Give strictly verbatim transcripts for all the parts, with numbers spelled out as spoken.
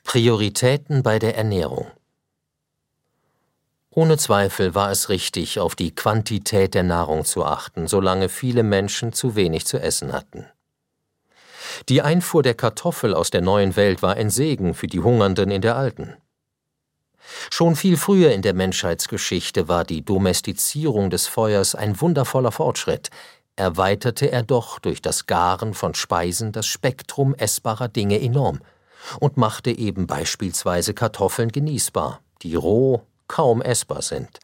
Prioritäten bei der Ernährung. Ohne Zweifel war es richtig, auf die Quantität der Nahrung zu achten, solange viele Menschen zu wenig zu essen hatten. Die Einfuhr der Kartoffel aus der neuen Welt war ein Segen für die Hungernden in der alten. Schon viel früher in der Menschheitsgeschichte war die Domestizierung des Feuers ein wundervoller Fortschritt, erweiterte er doch durch das Garen von Speisen das Spektrum essbarer Dinge enorm und machte eben beispielsweise Kartoffeln genießbar, die roh kaum essbar sind.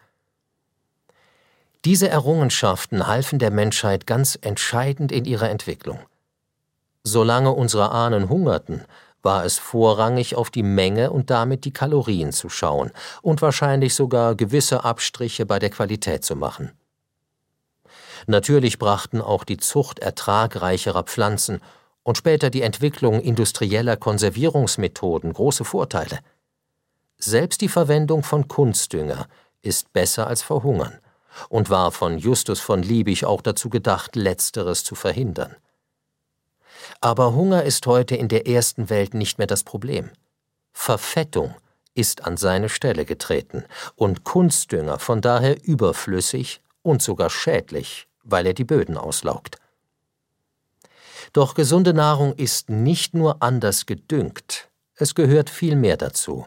Diese Errungenschaften halfen der Menschheit ganz entscheidend in ihrer Entwicklung. Solange unsere Ahnen hungerten, war es vorrangig auf die Menge und damit die Kalorien zu schauen und wahrscheinlich sogar gewisse Abstriche bei der Qualität zu machen. Natürlich brachten auch die Zucht ertragreicherer Pflanzen und später die Entwicklung industrieller Konservierungsmethoden große Vorteile. Selbst die Verwendung von Kunstdünger ist besser als Verhungern und war von Justus von Liebig auch dazu gedacht, Letzteres zu verhindern. Aber Hunger ist heute in der ersten Welt nicht mehr das Problem. Verfettung ist an seine Stelle getreten und Kunstdünger von daher überflüssig und sogar schädlich, weil er die Böden auslaugt. Doch gesunde Nahrung ist nicht nur anders gedüngt, es gehört viel mehr dazu.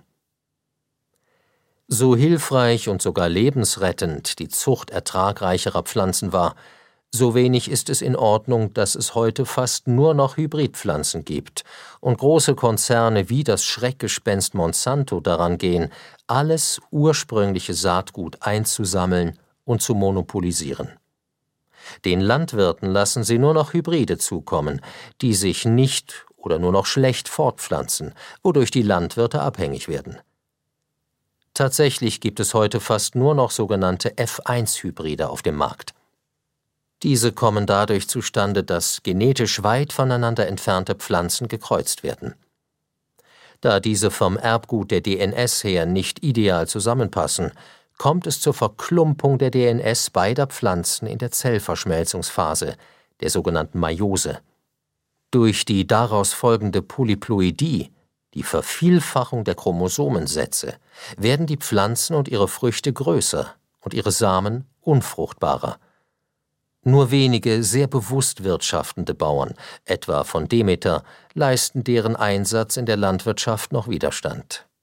So hilfreich und sogar lebensrettend die Zucht ertragreicherer Pflanzen war, so wenig ist es in Ordnung, dass es heute fast nur noch Hybridpflanzen gibt und große Konzerne wie das Schreckgespenst Monsanto daran gehen, alles ursprüngliche Saatgut einzusammeln und zu monopolisieren. Den Landwirten lassen sie nur noch Hybride zukommen, die sich nicht oder nur noch schlecht fortpflanzen, wodurch die Landwirte abhängig werden. Tatsächlich gibt es heute fast nur noch sogenannte F eins Hybride auf dem Markt. Diese kommen dadurch zustande, dass genetisch weit voneinander entfernte Pflanzen gekreuzt werden. Da diese vom Erbgut der D N S her nicht ideal zusammenpassen, kommt es zur Verklumpung der D N S beider Pflanzen in der Zellverschmelzungsphase, der sogenannten Meiose. Durch die daraus folgende Polyploidie, die Vervielfachung der Chromosomensätze, werden die Pflanzen und ihre Früchte größer und ihre Samen unfruchtbarer. Nur wenige sehr bewusst wirtschaftende Bauern, etwa von Demeter, leisten deren Einsatz in der Landwirtschaft noch Widerstand.